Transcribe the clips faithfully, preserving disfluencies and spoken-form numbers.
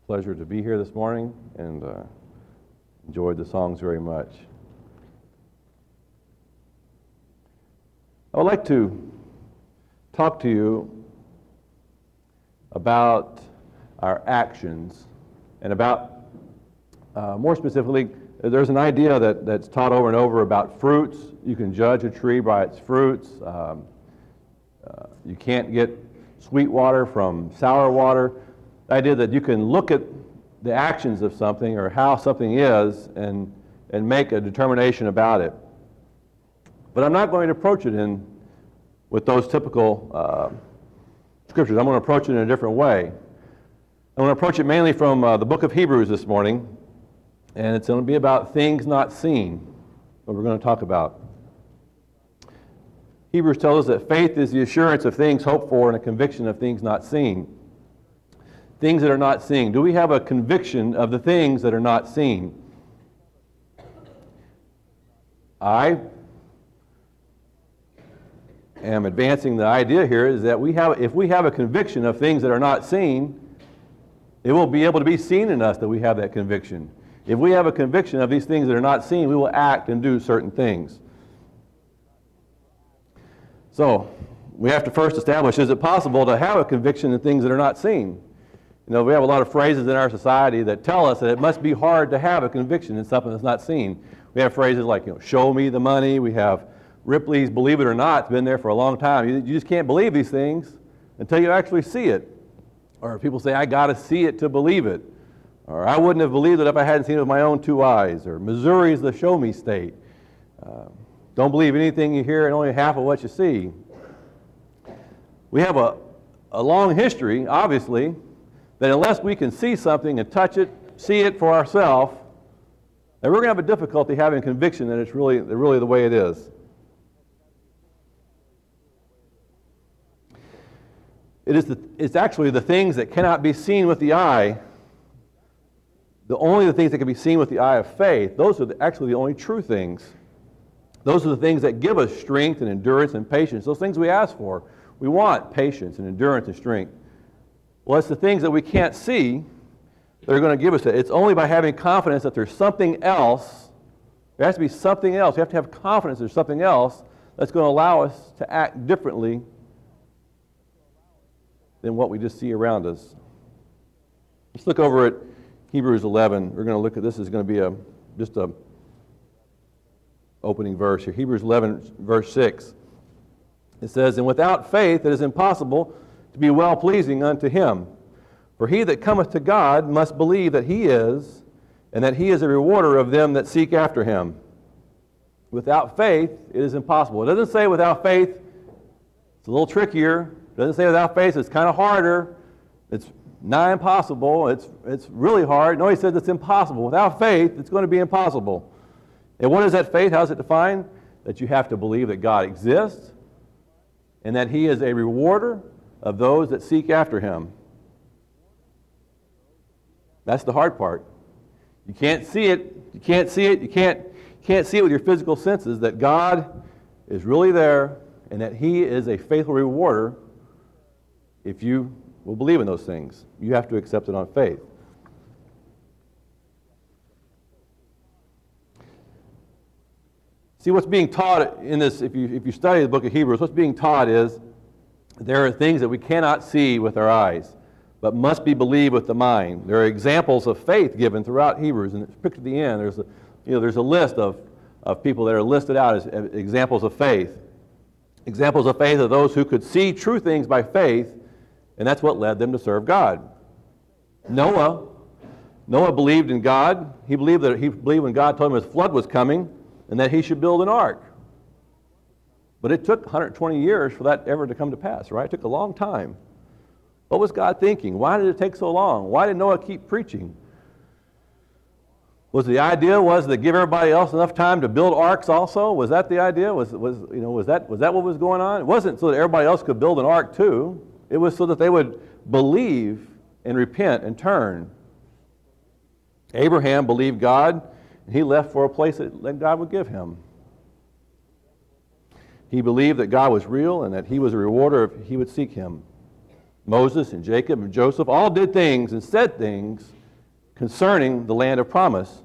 pleasure to be here this morning and uh, enjoyed the songs very much. I would like to talk to you about our actions and about, uh, more specifically, there's an idea that, that's taught over and over about fruits. You can judge a tree by its fruits. Um, uh, you can't get sweet water from sour water. The idea that you can look at the actions of something or how something is and, and make a determination about it. But I'm not going to approach it in with those typical uh, scriptures. I'm going to approach it in a different way. I'm going to approach it mainly from uh, the book of Hebrews this morning, and it's going to be about things not seen, what we're going to talk about. Hebrews tells us that faith is the assurance of things hoped for and a conviction of things not seen. Things that are not seen. Do we have a conviction of the things that are not seen? I am advancing the idea here is that we have, if we have a conviction of things that are not seen, it will be able to be seen in us that we have that conviction. If we have a conviction of these things that are not seen, we will act and do certain things. So, we have to first establish, is it possible to have a conviction in things that are not seen? You know, we have a lot of phrases in our society that tell us that it must be hard to have a conviction in something that's not seen. We have phrases like, you know, show me the money. We have Ripley's Believe It or Not. It's been there for a long time. You, you just can't believe these things until you actually see it. Or people say, I got to see it to believe it. Or I wouldn't have believed it if I hadn't seen it with my own two eyes. Or Missouri's the show me state. Uh, don't believe anything you hear and only half of what you see. We have a, a long history, obviously, that unless we can see something and touch it, see it for ourselves, then we're going to have a difficulty having conviction that it's really, really the way it is. It is the, it's actually the things that cannot be seen with the eye, the only the things that can be seen with the eye of faith, those are the, actually the only true things. Those are the things that give us strength and endurance and patience. Those things we ask for. We want patience and endurance and strength. Well, it's the things that we can't see that are going to give us it. It's only by having confidence that there's something else. There has to be something else. You have to have confidence there's something else that's going to allow us to act differently than what we just see around us. Let's look over at Hebrews eleven. We're going to look at this. Is going to be a just a opening verse here. Hebrews eleven, verse six. It says, and without faith it is impossible to be well-pleasing unto him. For he that cometh to God must believe that he is, and that he is a rewarder of them that seek after him. Without faith it is impossible. It doesn't say without faith, it's a little trickier. It doesn't say without faith, it's kind of harder. It's nigh impossible. It's, it's really hard. No, he says it's impossible. Without faith, it's going to be impossible. And what is that faith? How is it defined? That you have to believe that God exists and that he is a rewarder of those that seek after him. That's the hard part. You can't see it. You can't see it. You can't, you can't see it with your physical senses that God is really there and that he is a faithful rewarder if you will believe in those things. You have to accept it on faith. See, what's being taught in this, if you, if you study the book of Hebrews, what's being taught is there are things that we cannot see with our eyes, but must be believed with the mind. There are examples of faith given throughout Hebrews, and it's picked at the end. There's a, you know, there's a list of, of people that are listed out as examples of faith. Examples of faith are those who could see true things by faith, and that's what led them to serve God. Noah, Noah believed in God. He believed that he believed when God told him his flood was coming, and that he should build an ark. But it took one hundred twenty years for that ever to come to pass, right? It took a long time. What was God thinking? Why did it take so long? Why did Noah keep preaching? Was the idea was to give everybody else enough time to build arks also? Was that the idea? Was was you know was that was that what was going on? It wasn't so that everybody else could build an ark too. It was so that they would believe and repent and turn. Abraham believed God, and he left for a place that God would give him. He believed that God was real and that he was a rewarder if he would seek him. Moses and Jacob and Joseph all did things and said things concerning the land of promise.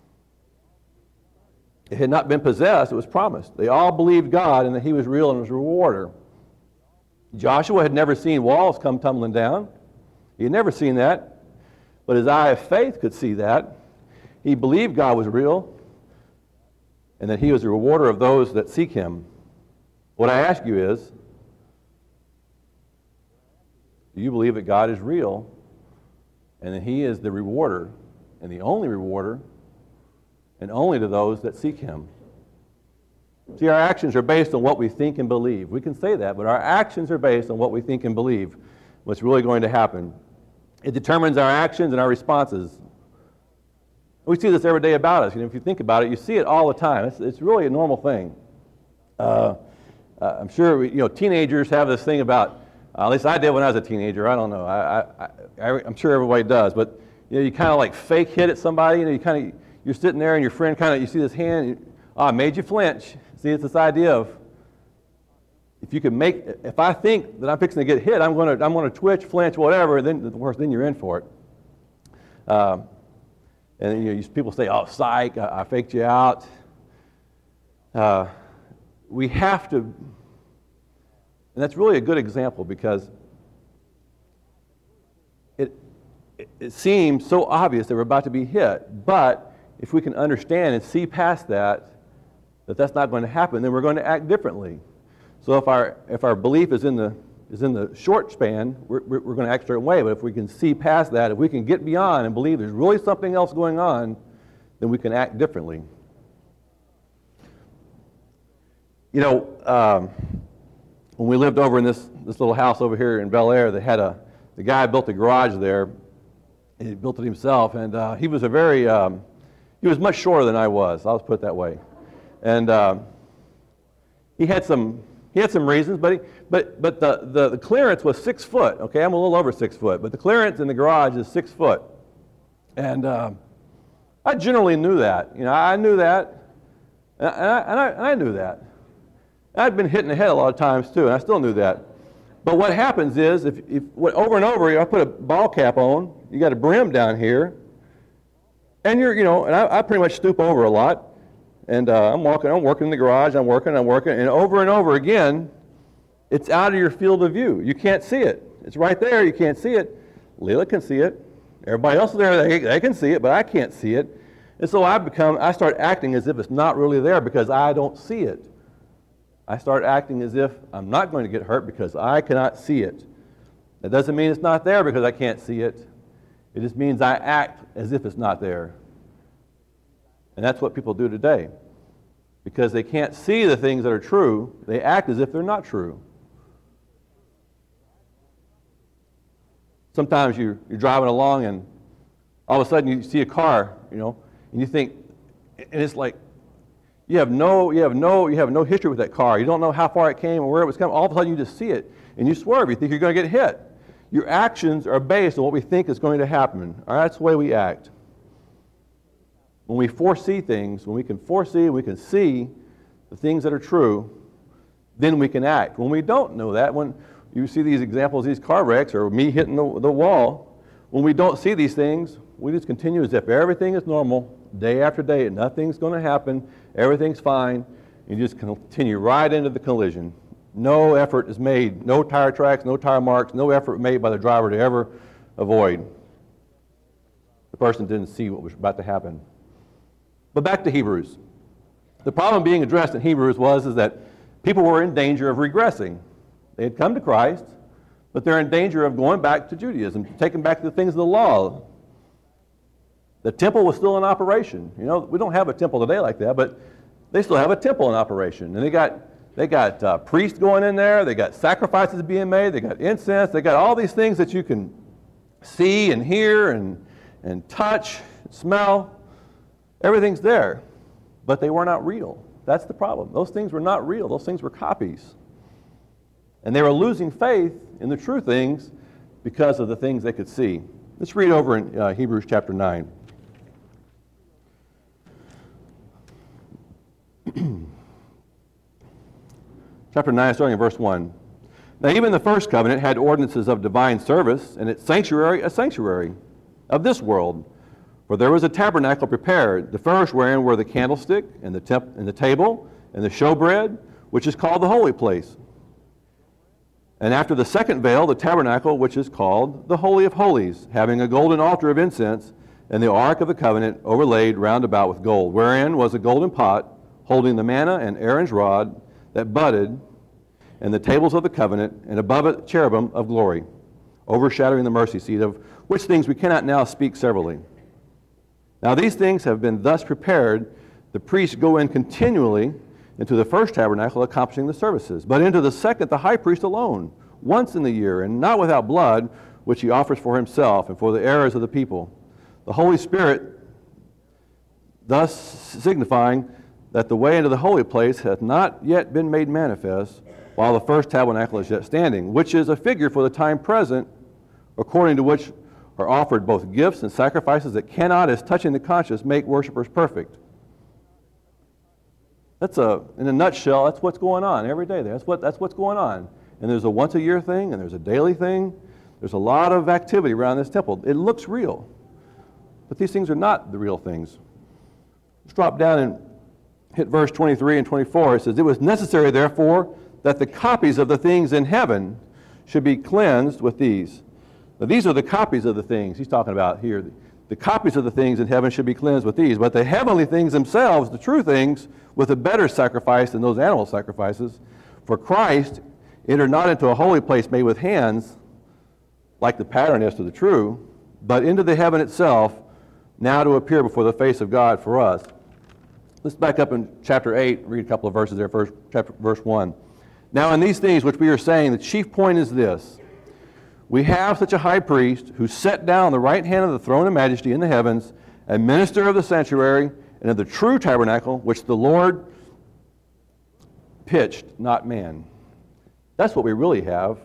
It had not been possessed, it was promised. They all believed God and that he was real and was a rewarder. Joshua had never seen walls come tumbling down. He had never seen that. But his eye of faith could see that. He believed God was real and that he was a rewarder of those that seek him. What I ask you is, do you believe that God is real and that he is the rewarder and the only rewarder and only to those that seek him? See, our actions are based on what we think and believe. We can say that, but our actions are based on what we think and believe, what's really going to happen. It determines our actions and our responses. We see this every day about us. You know, if you think about it, you see it all the time. It's, it's really a normal thing. Uh, uh, I'm sure we, you know teenagers have this thing about. Uh, at least I did when I was a teenager. I don't know. I, I, I, I'm sure everybody does. But you know, you kind of like fake hit at somebody. You know, you kind of you're sitting there and your friend kind of you see this hand. You, oh, I made you flinch. See, it's this idea of if you can make. If I think that I'm fixing to get hit, I'm going to I'm going to twitch, flinch, whatever. Then the worst, then you're in for it. Um, and you know, you, people say, "Oh, psych! I, I faked you out." Uh, we have to. And that's really a good example because it, it, it seems so obvious that we're about to be hit. But if we can understand and see past that, that that's not going to happen, then we're going to act differently. So if our if our belief is in the is in the short span, we're, we're, we're going to act a certain way. But if we can see past that, if we can get beyond and believe there's really something else going on, then we can act differently. You know, um, when we lived over in this, this little house over here in Bel Air, they had a the guy built a garage there. He built it himself, and uh, he was a very um, he was much shorter than I was. I'll just put it that way. And uh, he had some he had some reasons, but he, but but the, the the clearance was six foot. Okay, I'm a little over six foot, but the clearance in the garage is six foot. And uh, I generally knew that. You know, I knew that, and I, and I, and I knew that. I'd been hit in the head a lot of times too, and I still knew that. But what happens is, if, if over and over, you know, I put a ball cap on, you got a brim down here, and you're, you know, and I, I pretty much stoop over a lot, and uh, I'm walking, I'm working in the garage, I'm working, I'm working, and over and over again, it's out of your field of view. You can't see it. It's right there, you can't see it. Leila can see it. Everybody else there, they, they can see it, but I can't see it. And so I become, I start acting as if it's not really there because I don't see it. I start acting as if I'm not going to get hurt because I cannot see it. That doesn't mean it's not there because I can't see it. It just means I act as if it's not there. And that's what people do today. Because they can't see the things that are true, they act as if they're not true. Sometimes you're, you're driving along and all of a sudden you see a car, you know, and you think, and it's like, You have no, you have no, you have no history with that car. You don't know how far it came or where it was coming. All of a sudden, you just see it and you swerve. You think you're going to get hit. Your actions are based on what we think is going to happen. All right, that's the way we act. When we foresee things, when we can foresee, we can see the things that are true, then we can act. When we don't know that, when you see these examples, these car wrecks or me hitting the, the wall, when we don't see these things, we just continue as if everything is normal, day after day, and nothing's going to happen. Everything's fine. You just continue right into the collision. No effort is made, no tire tracks, no tire marks, no effort made by the driver to ever avoid. The person didn't see what was about to happen. But back to Hebrews. The problem being addressed in Hebrews was is that people were in danger of regressing. They had come to Christ, but they're in danger of going back to Judaism, taking back the things of the law. The temple was still in operation. You know, we don't have a temple today like that, but they still have a temple in operation. And they got they got uh, priests going in there. They got sacrifices being made. They got incense. They got all these things that you can see and hear and and touch, and smell. Everything's there, but they were not real. That's the problem. Those things were not real. Those things were copies. And they were losing faith in the true things because of the things they could see. Let's read over in uh, Hebrews chapter nine. Chapter nine, starting in verse one. Now, even the first covenant had ordinances of divine service, and its sanctuary a sanctuary of this world. For there was a tabernacle prepared, the first wherein were the candlestick, and the, temp- and the table, and the showbread, which is called the holy place. And after the second veil, the tabernacle, which is called the Holy of Holies, having a golden altar of incense, and the ark of the covenant overlaid round about with gold, wherein was a golden pot, holding the manna and Aaron's rod that budded, and the tables of the covenant, and above it cherubim of glory, overshadowing the mercy seat, of which things we cannot now speak severally. Now these things have been thus prepared. The priests go in continually into the first tabernacle, accomplishing the services, but into the second the high priest alone, once in the year, and not without blood, which he offers for himself and for the errors of the people. The Holy Spirit, thus signifying that the way into the holy place hath not yet been made manifest, while the first tabernacle is yet standing, which is a figure for the time present, according to which are offered both gifts and sacrifices that cannot, as touching the conscience, make worshipers perfect. That's a, in a nutshell, that's what's going on every day there. That's what, that's what's going on. And there's a once-a-year thing, and there's a daily thing. There's a lot of activity around this temple. It looks real. But these things are not the real things. Let's drop down and hit verse twenty-three and twenty-four. It says, "It was necessary, therefore, that the copies of the things in heaven should be cleansed with these." Now, these are the copies of the things he's talking about here. The copies of the things in heaven should be cleansed with these. But the heavenly things themselves, the true things, with a better sacrifice than those animal sacrifices. For Christ entered not into a holy place made with hands, like the pattern is to the true, but into the heaven itself, now to appear before the face of God for us. Let's back up in chapter eight, read a couple of verses there, first, chapter, verse one. "Now in these things which we are saying, the chief point is this: we have such a high priest who sat down on the right hand of the throne of majesty in the heavens, a minister of the sanctuary and of the true tabernacle, which the Lord pitched, not man." That's what we really have.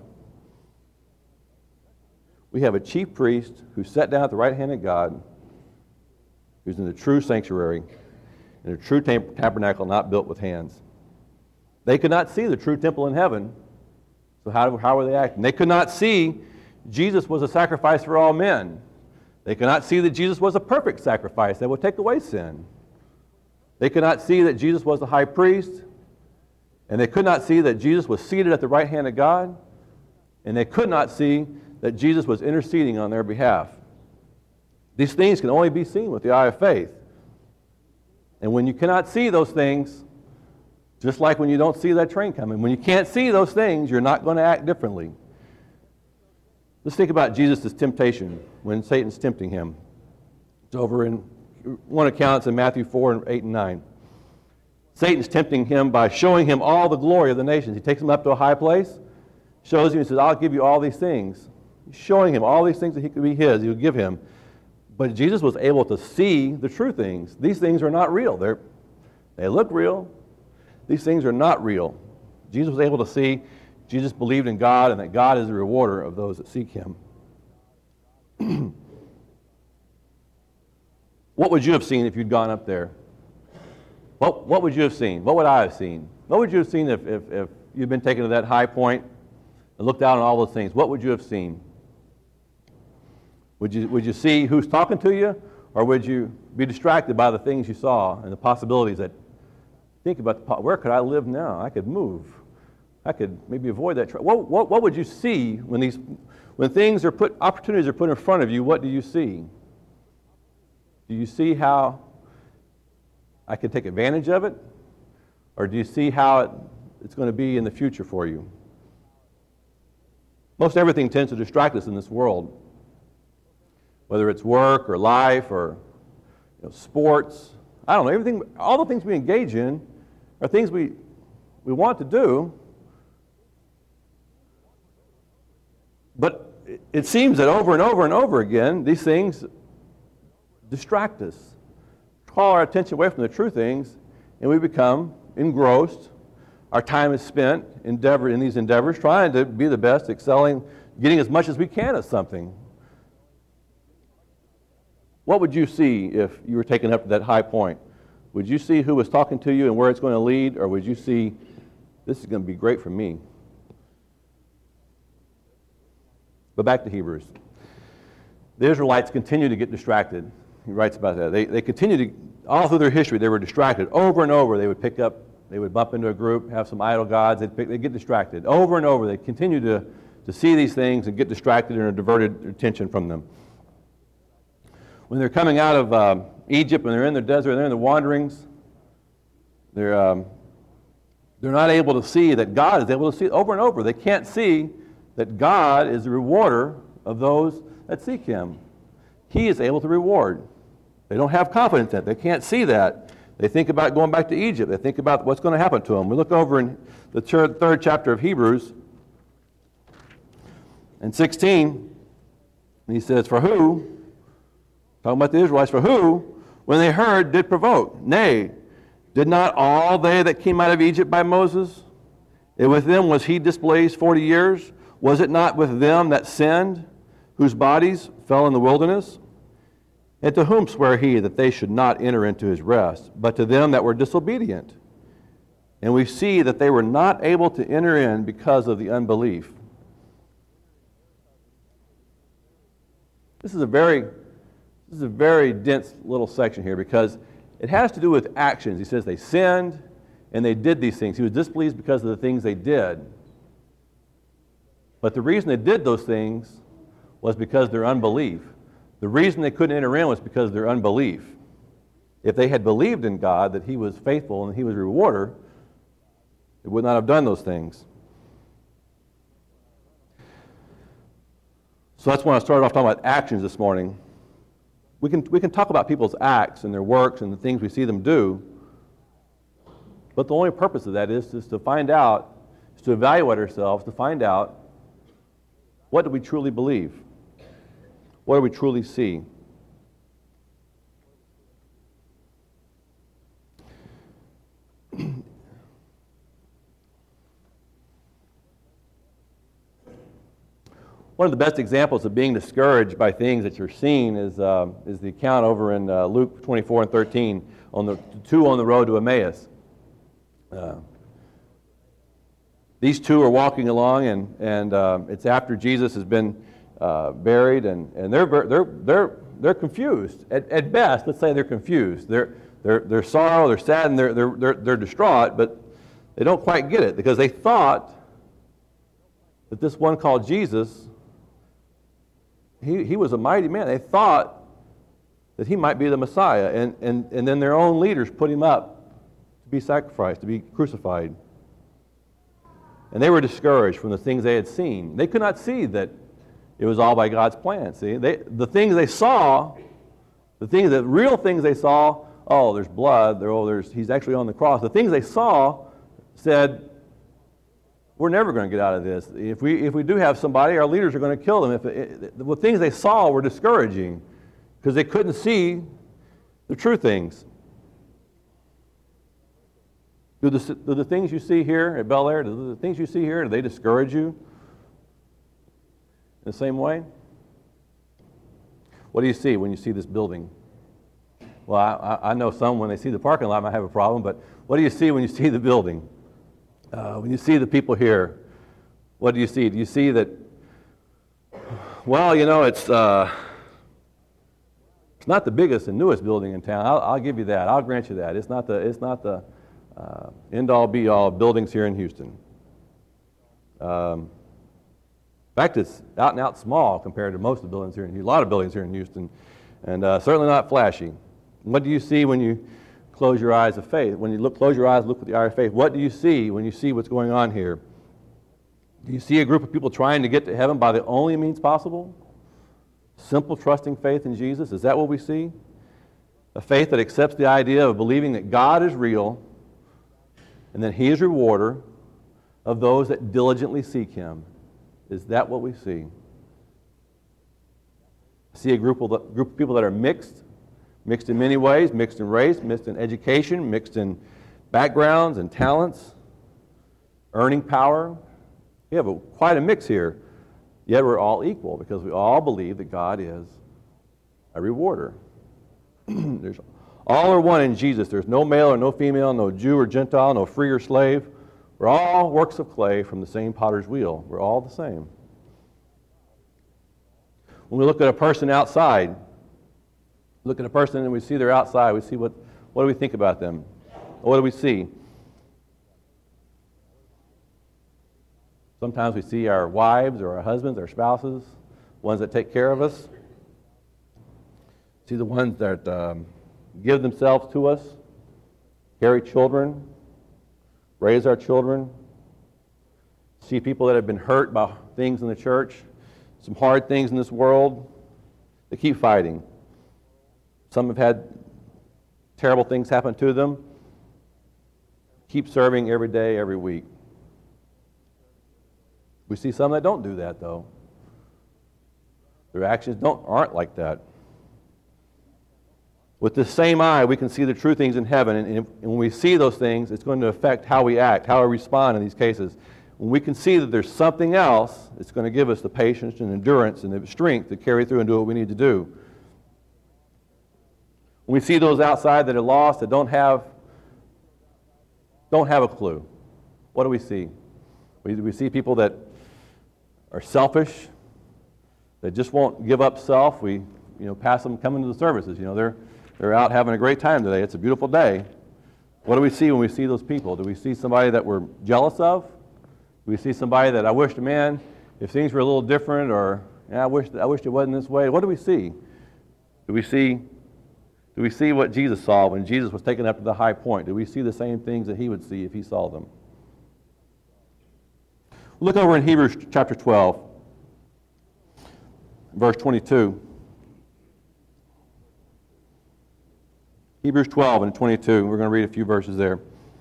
We have a chief priest who sat down at the right hand of God, who's in the true sanctuary, in a true tab- tabernacle not built with hands. They could not see the true temple in heaven, so how, how were they acting? They could not see Jesus was a sacrifice for all men. They could not see that Jesus was a perfect sacrifice that would take away sin. They could not see that Jesus was the high priest, and they could not see that Jesus was seated at the right hand of God, and they could not see that Jesus was interceding on their behalf. These things can only be seen with the eye of faith. And when you cannot see those things, just like when you don't see that train coming, when you can't see those things, you're not going to act differently. Let's think about Jesus' temptation when Satan's tempting him. It's over in one account, it's in Matthew four, eight, and nine. Satan's tempting him by showing him all the glory of the nations. He takes him up to a high place, shows him, and says, "I'll give you all these things." He's showing him all these things that he could be his, he would give him. But Jesus was able to see the true things. These things are not real. They're, they look real. These things are not real. Jesus was able to see. Jesus believed in God and that God is the rewarder of those that seek him. What would you have seen if you'd gone up there? What, what would you have seen? What would I have seen? What would you have seen if, if, if you'd been taken to that high point and looked out on all those things? What would you have seen? Would you, would you see who's talking to you, or would you be distracted by the things you saw and the possibilities that, think about, the, where could I live now? I could move. I could maybe avoid that. Tra- what, what, what would you see when these, when things are put, opportunities are put in front of you? What do you see? Do you see how I can take advantage of it, or do you see how it, it's going to be in the future for you? Most everything tends to distract us in this world, whether it's work or life or you know, sports. I don't know, everything, all the things we engage in are things we, we want to do, but it, it seems that over and over and over again, these things distract us, call our attention away from the true things, and we become engrossed. Our time is spent endeavor in these endeavors, trying to be the best, excelling, getting as much as we can at something. What would you see if you were taken up to that high point? Would you see who was talking to you and where it's going to lead, or would you see, this is going to be great for me? But back to Hebrews. The Israelites continue to get distracted. He writes about that. They, they continue to, all through their history, they were distracted. Over and over, they would pick up, they would bump into a group, have some idol gods, they'd, pick, they'd get distracted. Over and over, they continue to, to see these things and get distracted and are diverted attention from them. When they're coming out of um, Egypt, when they're in the desert, they're in the wanderings, they're, um, they're not able to see that God is able to see over and over. They can't see that God is the rewarder of those that seek Him. He is able to reward. They don't have confidence in it. They can't see that. They think about going back to Egypt. They think about what's going to happen to them. We look over in the third, third chapter of Hebrews, and sixteen, and he says, "For who," talking about the Israelites, "for who, when they heard, did provoke? Nay, did not all they that came out of Egypt by Moses? And with them was he displaced forty years? Was it not with them that sinned, whose bodies fell in the wilderness? And to whom sware he that they should not enter into his rest, but to them that were disobedient? And we see that they were not able to enter in because of the unbelief." This is a very, this is a very dense little section here because it has to do with actions. He says they sinned and they did these things. He was displeased because of the things they did. But the reason they did those things was because of their unbelief. The reason they couldn't enter in was because of their unbelief. If they had believed in God, that He was faithful and He was a rewarder, they would not have done those things. So that's when I started off talking about actions this morning. We can, we can talk about people's acts and their works and the things we see them do, but the only purpose of that is, is to find out, is to evaluate ourselves, to find out what do we truly believe? What do we truly see? One of the best examples of being discouraged by things that you're seeing is, uh, is the account over in uh, Luke twenty-four and thirteen, on the two on the road to Emmaus. Uh, these two are walking along, and, and uh, it's after Jesus has been uh, buried, and, and they're, they're, they're, they're confused. At, at best, let's say they're confused. They're, they're, they're sorrow, they're sad, and they're, they're, they're, they're distraught, but they don't quite get it because they thought that this one called Jesus, He, he was a mighty man. They thought that he might be the Messiah. And, and, and then their own leaders put him up to be sacrificed, to be crucified. And they were discouraged from the things they had seen. They could not see that it was all by God's plan. See, they, the things they saw, the things, the real things they saw, oh, there's blood, there, oh, there's, he's actually on the cross. The things they saw said, we're never going to get out of this. If we if we do have somebody, our leaders are going to kill them. If it, the things they saw were discouraging because they couldn't see the true things. Do the, do the things you see here at Bel Air, do the things you see here, do they discourage you in the same way? What do you see when you see this building? Well, I, I know some when they see the parking lot might have a problem, but what do you see when you see the building? Uh, when you see the people here, what do you see? Do you see that, well, you know, it's uh, it's not the biggest and newest building in town. I'll, I'll give you that. I'll grant you that. It's not the it's not the uh, end-all, be-all of buildings here in Houston. Um, in fact, it's out and out small compared to most of the buildings here in Houston. A lot of buildings here in Houston, and uh, certainly not flashy. What do you see when you close your eyes of faith? When you look, close your eyes, look with the eye of faith. What do you see when you see what's going on here? Do you see a group of people trying to get to heaven by the only means possible? Simple, trusting faith in Jesus? Is that what we see? A faith that accepts the idea of believing that God is real and that He is rewarder of those that diligently seek Him. Is that what we see? I see a group of, group of people that are mixed, mixed in many ways, mixed in race, mixed in education, mixed in backgrounds and talents, earning power. We have a, quite a mix here, yet we're all equal because we all believe that God is a rewarder. There's, all are one in Jesus. There's no male or no female, no Jew or Gentile, no free or slave. We're all works of clay from the same potter's wheel. We're all the same. When we look at a person outside, look at a person and we see they're outside, we see what, what do we think about them? What do we see? Sometimes we see our wives or our husbands, our spouses, ones that take care of us. See the ones that um, give themselves to us, carry children, raise our children. See people that have been hurt by things in the church, some hard things in this world. They keep fighting. Some have had terrible things happen to them. Keep serving every day, every week. We see some that don't do that, though. Their actions don't aren't like that. With the same eye, we can see the true things in heaven, and, and when we see those things, it's going to affect how we act, how we respond in these cases. When we can see that there's something else, it's going to give us the patience and endurance and the strength to carry through and do what we need to do. When we see those outside that are lost, that don't have, don't have a clue, what do we see? We, we see people that are selfish, that just won't give up self. We, you know, pass them coming to the services. You know, they're they're out having a great time today. It's a beautiful day. What do we see when we see those people? Do we see somebody that we're jealous of? Do we see somebody that I wish, man, if things were a little different, or yeah, I wish I wish it wasn't this way? What do we see? Do we see do we see what Jesus saw when Jesus was taken up to the high point? Do we see the same things that he would see if he saw them? Look over in Hebrews chapter twelve, verse twenty-two. Hebrews twelve and twenty-two. We're going to read a few verses there.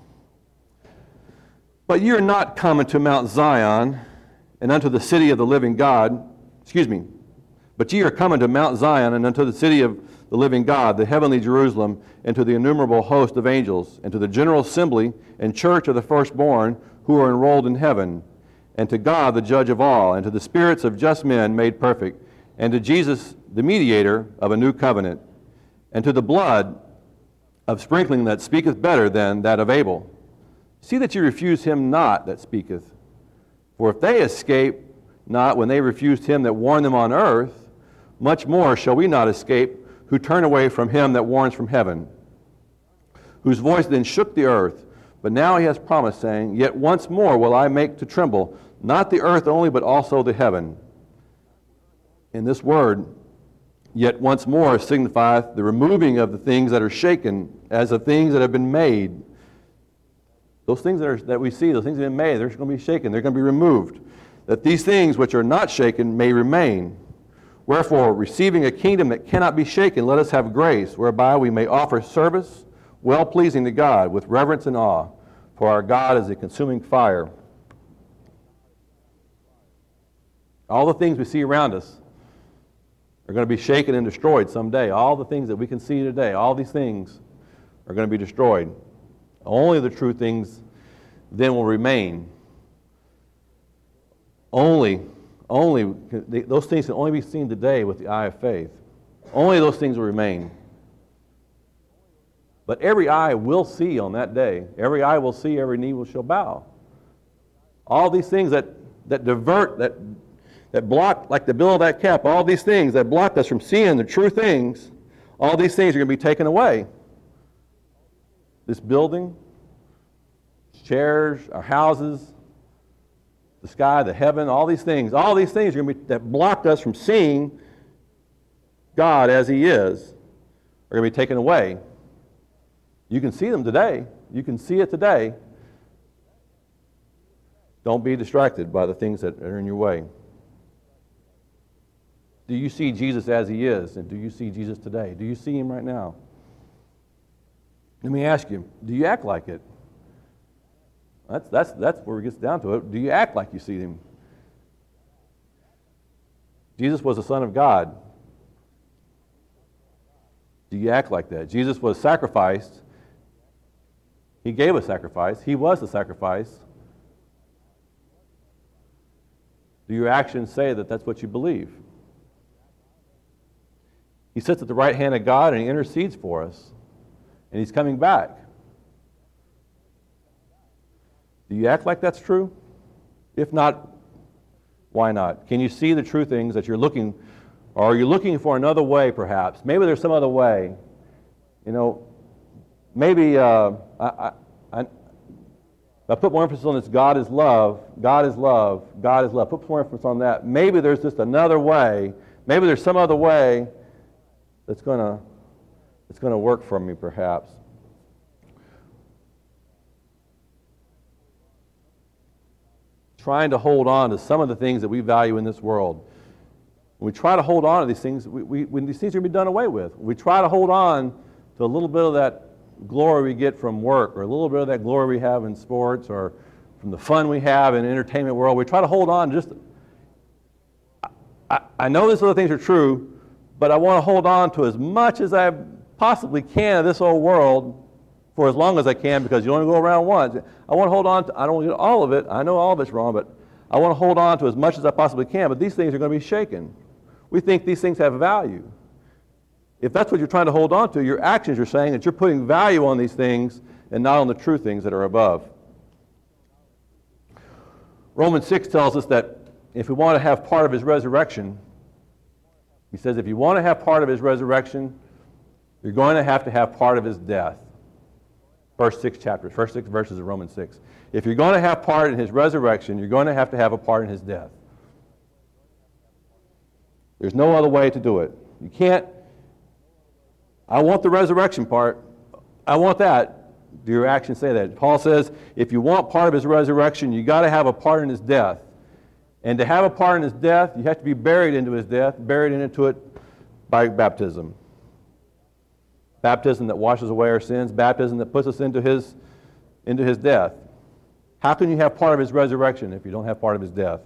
But ye are not come unto Mount Zion and unto the city of the living God. Excuse me. But ye are come unto Mount Zion and unto the city of the living God, the heavenly Jerusalem, and to the innumerable host of angels, and to the general assembly and church of the firstborn who are enrolled in heaven, and to God the judge of all, and to the spirits of just men made perfect, and to Jesus the mediator of a new covenant, and to the blood of sprinkling that speaketh better than that of Abel. See that you refuse him not that speaketh. For if they escape not when they refused him that warned them on earth, much more shall we not escape who turn away from him that warns from heaven, whose voice then shook the earth. But now he has promised, saying, Yet once more will I make to tremble, not the earth only, but also the heaven. In this word, yet once more signifieth the removing of the things that are shaken, as of things that have been made. Those things that, are, that we see, those things that have been made, they're going to be shaken, they're going to be removed. That these things which are not shaken may remain. Wherefore, receiving a kingdom that cannot be shaken, let us have grace, whereby we may offer service well-pleasing to God, with reverence and awe, for our God is a consuming fire. All the things we see around us are going to be shaken and destroyed someday. All the things that we can see today, all these things are going to be destroyed. Only the true things then will remain. Only, only, those things can only be seen today with the eye of faith. Only those things will remain. But every eye will see on that day. Every eye will see, every knee will shall bow. All these things that, that divert, that, that block, like the bill of that cap, all these things that block us from seeing the true things, all these things are going to be taken away. This building, chairs, our houses, the sky, the heaven, all these things, all these things are going to be, that block us from seeing God as he is, are going to be taken away. You can see them today. You can see it today. Don't be distracted by the things that are in your way. Do you see Jesus as he is? And do you see Jesus today? Do you see him right now? Let me ask you, do you act like it? That's, that's, that's where it gets down to it. Do you act like you see him? Jesus was the Son of God. Do you act like that? Jesus was sacrificed. He gave a sacrifice. He was the sacrifice. Do your actions say that that's what you believe? He sits at the right hand of God and he intercedes for us. And he's coming back. Do you act like that's true? If not, why not? Can you see the true things that you're looking Or are you looking for another way, perhaps? Maybe there's some other way. You know, maybe uh, I, I, I, I put more emphasis on this God is love, God is love, God is love. Put more emphasis on that. Maybe there's just another way. Maybe there's some other way that's going to that's going to work for me, perhaps. Trying to hold on to some of the things that we value in this world. When we try to hold on to these things, we, we, when these things are going to be done away with, we try to hold on to a little bit of that glory we get from work, or a little bit of that glory we have in sports, or from the fun we have in the entertainment world. We try to hold on just, I, I know these other things are true, but I want to hold on to as much as I possibly can of this old world for as long as I can, because you only go around once. I want to hold on to, I don't want to get all of it. I know all of it's wrong, but I want to hold on to as much as I possibly can, but these things are going to be shaken. We think these things have value. If that's what you're trying to hold on to, your actions are saying that you're putting value on these things and not on the true things that are above. Romans six tells us that if we want to have part of his resurrection, he says if you want to have part of his resurrection, you're going to have to have part of his death. First six chapters, first six verses of Romans six. If you're going to have part in his resurrection, you're going to have to have a part in his death. There's no other way to do it. You can't, I want the resurrection part. I want that. Do your actions say that? Paul says, if you want part of his resurrection, you got to have a part in his death. And to have a part in his death, you have to be buried into his death, buried into it by baptism. Baptism that washes away our sins, baptism that puts us into his, into his death. How can you have part of his resurrection if you don't have part of his death?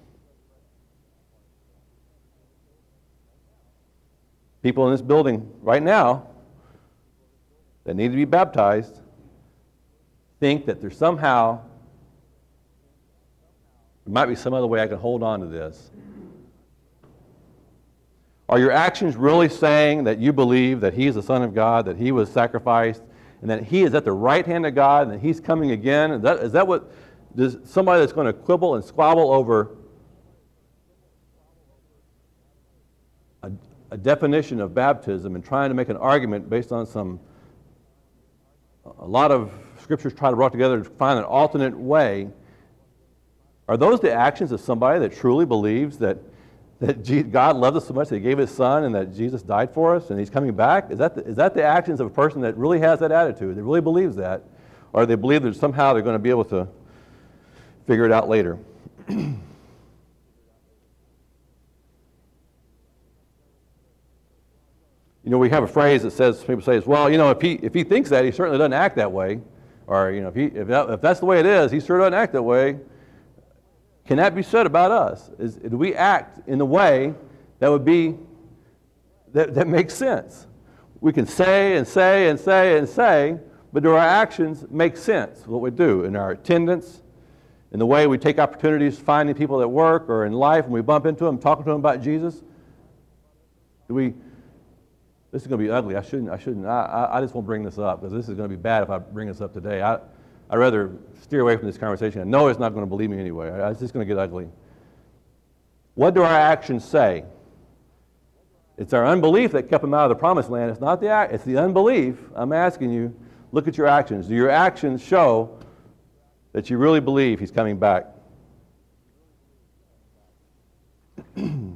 People in this building right now that need to be baptized think that there's somehow, there might be some other way I can hold on to this. Are your actions really saying that you believe that he is the Son of God, that he was sacrificed, and that he is at the right hand of God, and that he's coming again? Is that, is that what, does somebody that's going to quibble and squabble over a, a definition of baptism and trying to make an argument based on some, a lot of scriptures try to brought together to find an alternate way, are those the actions of somebody that truly believes that that God loved us so much that he gave his son and that Jesus died for us and he's coming back? Is that the, is that the actions of a person that really has that attitude, that really believes that? Or they believe that somehow they're going to be able to figure it out later? You know, we have a phrase that says, people say, well, you know, if he if he thinks that, he certainly doesn't act that way. Or, you know, if, he, if, that, if that's the way it is, he sure doesn't act that way. Can that be said about us? Is, do we act in the way that would be, that, that makes sense? We can say and say and say and say, but do our actions make sense, what we do, in our attendance, in the way we take opportunities finding people at work or in life when we bump into them, talking to them about Jesus? Do we, this is going to be ugly. I shouldn't, I shouldn't, I, I just won't bring this up because this is going to be bad if I bring this up today. I, I'd rather steer away from this conversation. I know it's not going to believe me anyway. It's just going to get ugly. What do our actions say? It's our unbelief that kept them out of the promised land. It's not the act, it's the unbelief. I'm asking you, look at your actions. Do your actions show that you really believe he's coming back? You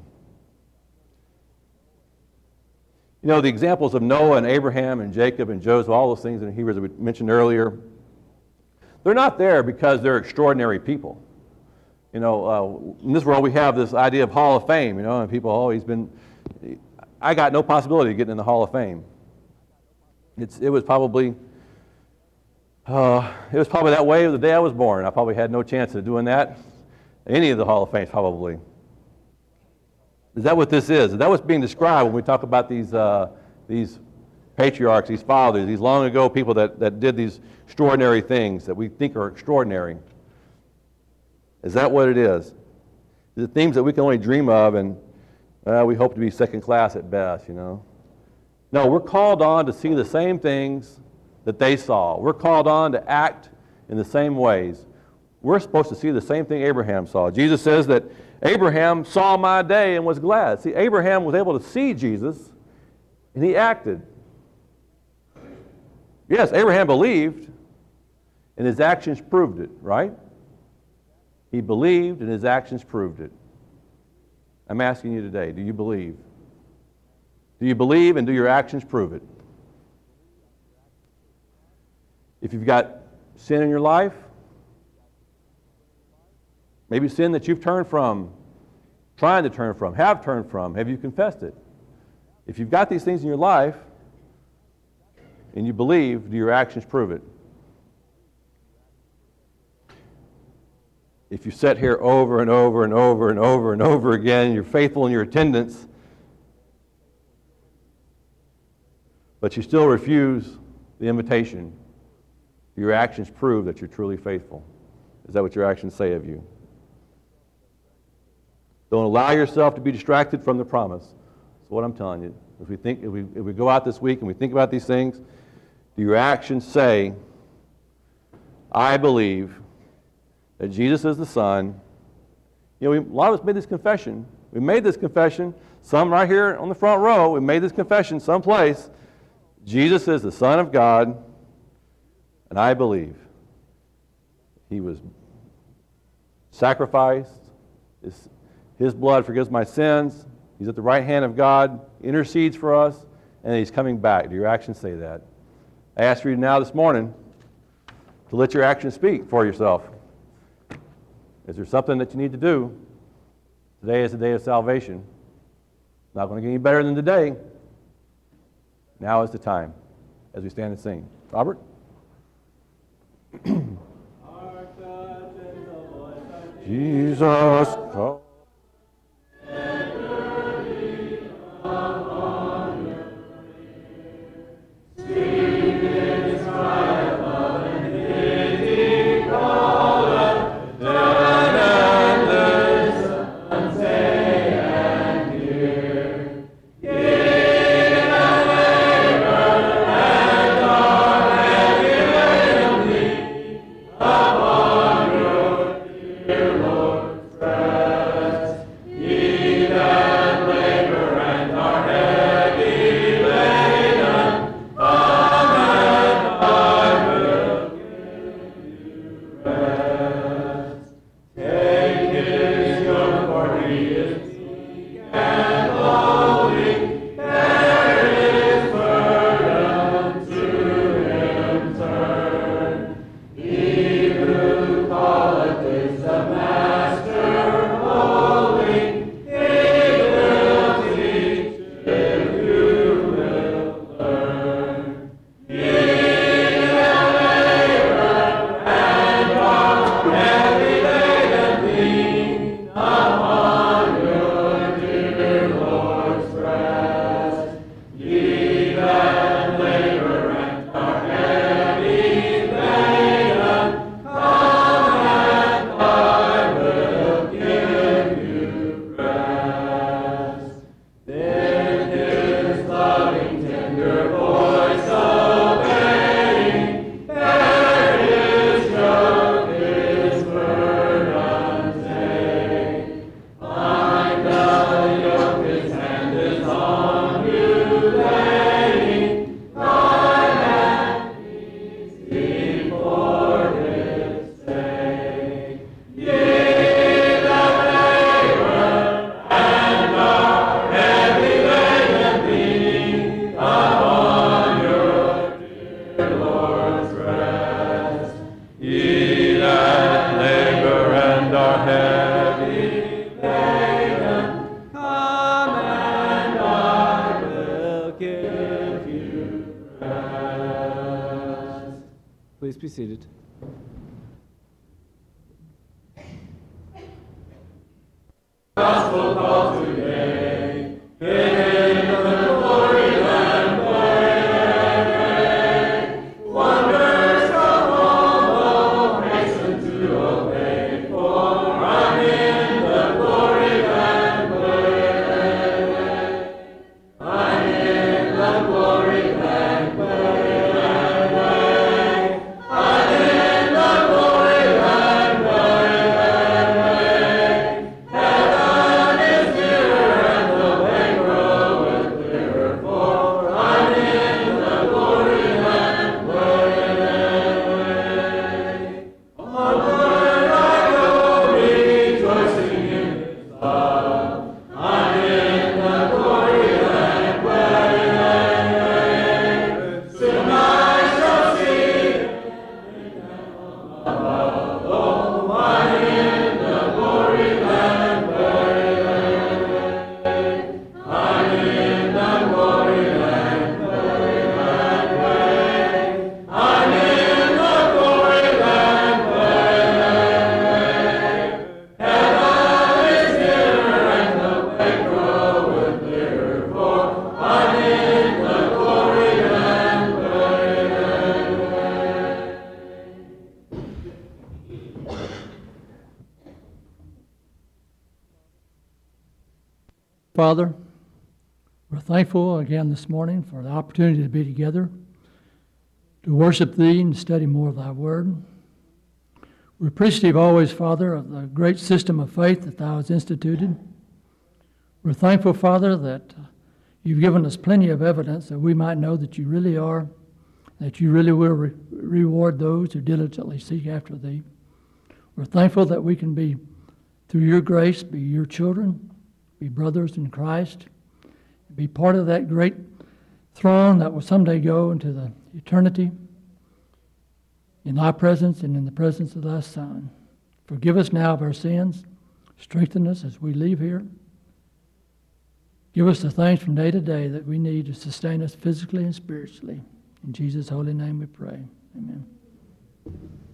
know, the examples of Noah and Abraham and Jacob and Joseph, all those things in the Hebrews that we mentioned earlier, they're not there because they're extraordinary people. You know, uh, in this world we have this idea of Hall of Fame, you know, and people, oh, he's been, I got no possibility of getting in the Hall of Fame. It's, it was probably, uh, it was probably that way the day I was born. I probably had no chance of doing that. Any of the Hall of Fames probably. Is that what this is? Is that what's being described when we talk about these, uh, these patriarchs, these fathers, these long ago people that, that did these extraordinary things that we think are extraordinary? Is that what it is? Is it things that we can only dream of and uh, we hope to be second class at best, you know? No, we're called on to see the same things that they saw. We're called on to act in the same ways. We're supposed to see the same thing Abraham saw. Jesus says that Abraham saw my day and was glad. See, Abraham was able to see Jesus, and he acted. Yes, Abraham believed, and his actions proved it, right? He believed, and his actions proved it. I'm asking you today, do you believe? Do you believe, and do your actions prove it? If you've got sin in your life, maybe sin that you've turned from, trying to turn from, have turned from, have you confessed it? If you've got these things in your life, and you believe, do your actions prove it? If you sit here over and over and over and over and over again, you're faithful in your attendance, but you still refuse the invitation, do your actions prove that you're truly faithful? Is that what your actions say of you? Don't allow yourself to be distracted from the promise. That's what I'm telling you. If we think, if we, if we go out this week and we think about these things, do your actions say, I believe that Jesus is the Son? You know, we, a lot of us made this confession. We made this confession, some right here on the front row, we made this confession someplace. Jesus is the Son of God, and I believe He was sacrificed. His, his blood forgives my sins. He's at the right hand of God, intercedes for us, and He's coming back. Do your actions say that? I ask you now this morning to let your actions speak for yourself. Is there something that you need to do? Today is the day of salvation. It's not going to get any better than today. Now is the time as we stand and sing. Robert? Jesus called. Please be seated. Gospel call today. In the glory land, glory and great. Wonders of all will hasten to obey. For I'm in the glory land, glory and great. I'm in the glory land, glory and great. I'm in the Father, we're thankful again this morning for the opportunity to be together, to worship Thee and study more of Thy Word. We're appreciative always, Father, of the great system of faith that Thou hast instituted. We're thankful, Father, that You've given us plenty of evidence that we might know that You really are, that You really will re- reward those who diligently seek after Thee. We're thankful that we can be, through Your grace, be Your children, be brothers in Christ, be part of that great throne that will someday go into the eternity in Thy presence and in the presence of Thy Son. Forgive us now of our sins. Strengthen us as we leave here. Give us the things from day to day that we need to sustain us physically and spiritually. In Jesus' holy name we pray. Amen.